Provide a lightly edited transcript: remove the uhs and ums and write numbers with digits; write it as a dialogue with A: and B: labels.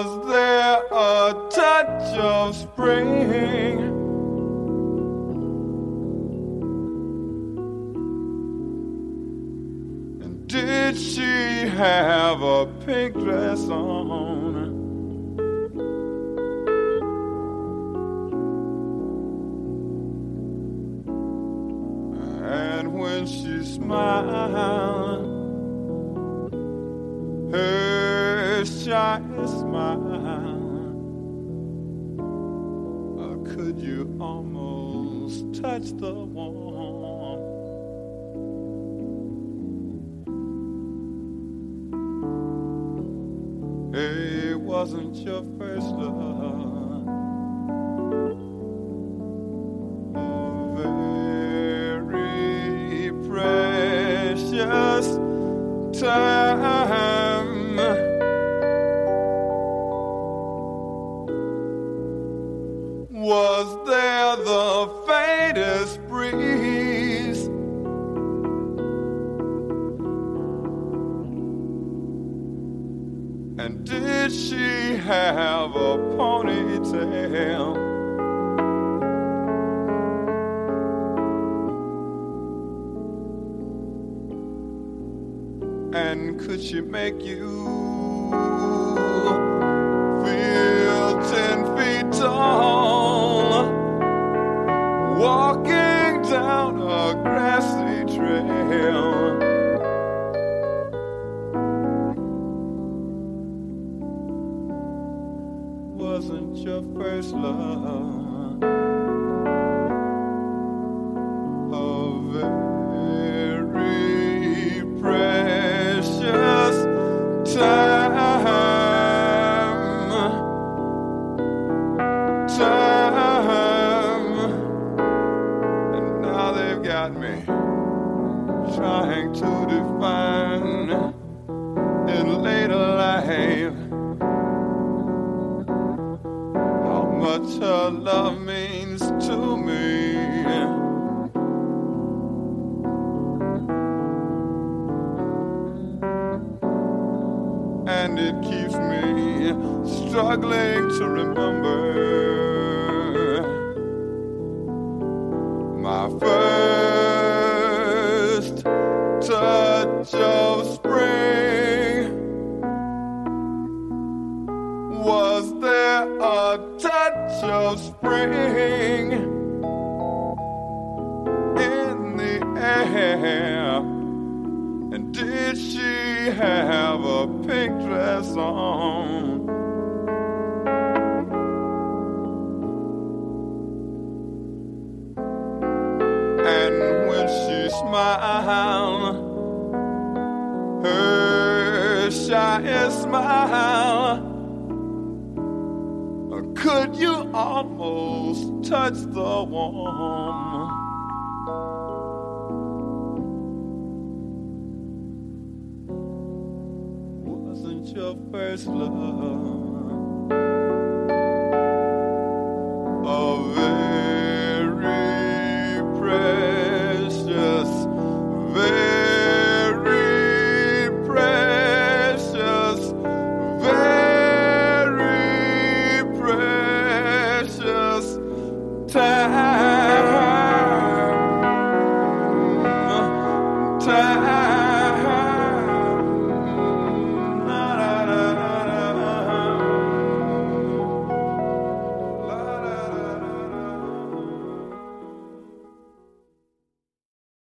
A: Was there a touch of spring? And did she have a pink dress on? And when she smiled, her shy smile, could you almost touch the warm? It wasn't your first love, a very precious time. Was there the faintest breeze? And did she have a ponytail? And could she make you feel 10 feet tall, walking down a grassy trail? Wasn't your first love a very precious time? And now they've got me trying to define in later life how much her love means to me. And it keeps me struggling to remember my first touch of spring. Was there a touch of spring in the air? And did she have a pink dress on? And when she smiled, her shy smile, could you almost touch the warm? Wasn't your first love